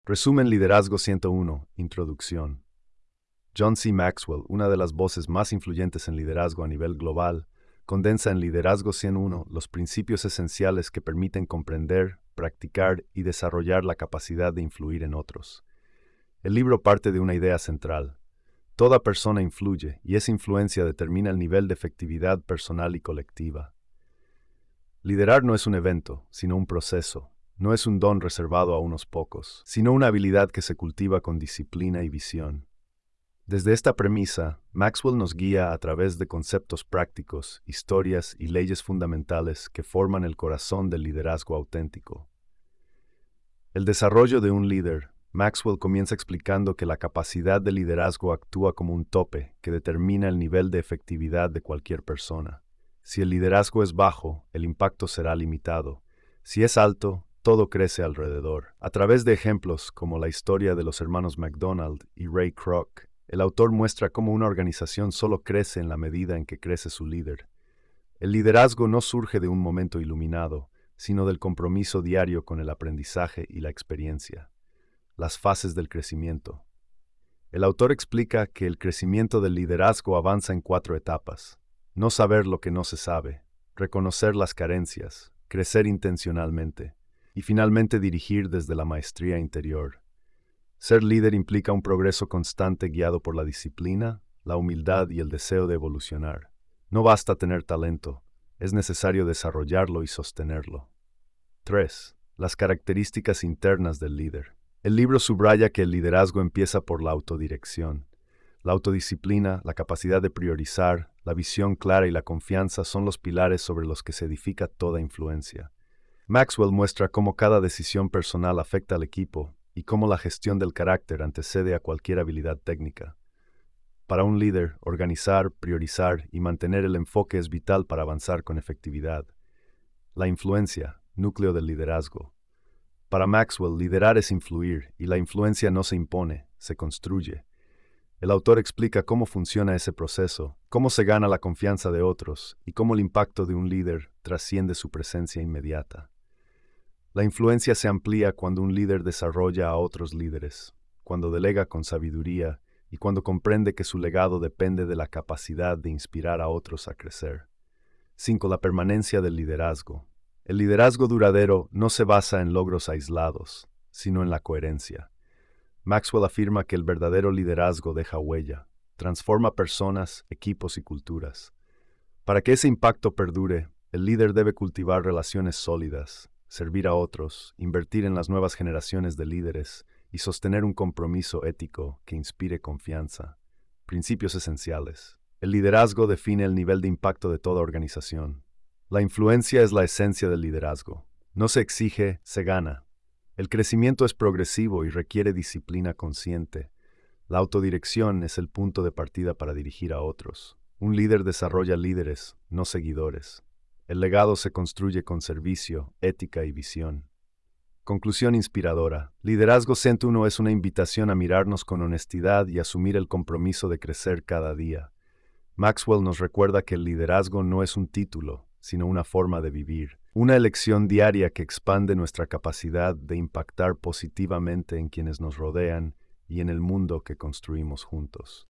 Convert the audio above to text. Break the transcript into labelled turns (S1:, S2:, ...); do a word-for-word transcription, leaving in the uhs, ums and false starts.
S1: Resumen Liderazgo ciento uno. Introducción. John C. Maxwell, una de las voces más influyentes en liderazgo a nivel global, condensa en Liderazgo ciento uno los principios esenciales que permiten comprender, practicar y desarrollar la capacidad de influir en otros. El libro parte de una idea central. Toda persona influye, y esa influencia determina el nivel de efectividad personal y colectiva. Liderar no es un evento, sino un proceso. No es un don reservado a unos pocos, sino una habilidad que se cultiva con disciplina y visión. Desde esta premisa, Maxwell nos guía a través de conceptos prácticos, historias y leyes fundamentales que forman el corazón del liderazgo auténtico. El desarrollo de un líder. Maxwell comienza explicando que la capacidad de liderazgo actúa como un tope que determina el nivel de efectividad de cualquier persona. Si el liderazgo es bajo, el impacto será limitado. Si es alto, todo crece alrededor. A través de ejemplos como la historia de los hermanos McDonald y Ray Kroc, el autor muestra cómo una organización solo crece en la medida en que crece su líder. El liderazgo no surge de un momento iluminado, sino del compromiso diario con el aprendizaje y la experiencia. Las fases del crecimiento. El autor explica que el crecimiento del liderazgo avanza en cuatro etapas. No saber lo que no se sabe, reconocer las carencias, crecer intencionalmente, y finalmente dirigir desde la maestría interior. Ser líder implica un progreso constante guiado por la disciplina, la humildad y el deseo de evolucionar. No basta tener talento, es necesario desarrollarlo y sostenerlo. tres. Las características internas del líder. El libro subraya que el liderazgo empieza por la autodirección. La autodisciplina, la capacidad de priorizar, la visión clara y la confianza son los pilares sobre los que se edifica toda influencia. Maxwell muestra cómo cada decisión personal afecta al equipo y cómo la gestión del carácter antecede a cualquier habilidad técnica. Para un líder, organizar, priorizar y mantener el enfoque es vital para avanzar con efectividad. La influencia, núcleo del liderazgo. Para Maxwell, liderar es influir, y la influencia no se impone, se construye. El autor explica cómo funciona ese proceso, cómo se gana la confianza de otros, y cómo el impacto de un líder trasciende su presencia inmediata. La influencia se amplía cuando un líder desarrolla a otros líderes, cuando delega con sabiduría y cuando comprende que su legado depende de la capacidad de inspirar a otros a crecer. cinco. La permanencia del liderazgo. El liderazgo duradero no se basa en logros aislados, sino en la coherencia. Maxwell afirma que el verdadero liderazgo deja huella, transforma personas, equipos y culturas. Para que ese impacto perdure, el líder debe cultivar relaciones sólidas, servir a otros, invertir en las nuevas generaciones de líderes y sostener un compromiso ético que inspire confianza. Principios esenciales. El liderazgo define el nivel de impacto de toda organización. La influencia es la esencia del liderazgo. No se exige, se gana. El crecimiento es progresivo y requiere disciplina consciente. La autodirección es el punto de partida para dirigir a otros. Un líder desarrolla líderes, no seguidores. El legado se construye con servicio, ética y visión. Conclusión inspiradora. Liderazgo ciento uno es una invitación a mirarnos con honestidad y asumir el compromiso de crecer cada día. Maxwell nos recuerda que el liderazgo no es un título, sino una forma de vivir, una elección diaria que expande nuestra capacidad de impactar positivamente en quienes nos rodean y en el mundo que construimos juntos.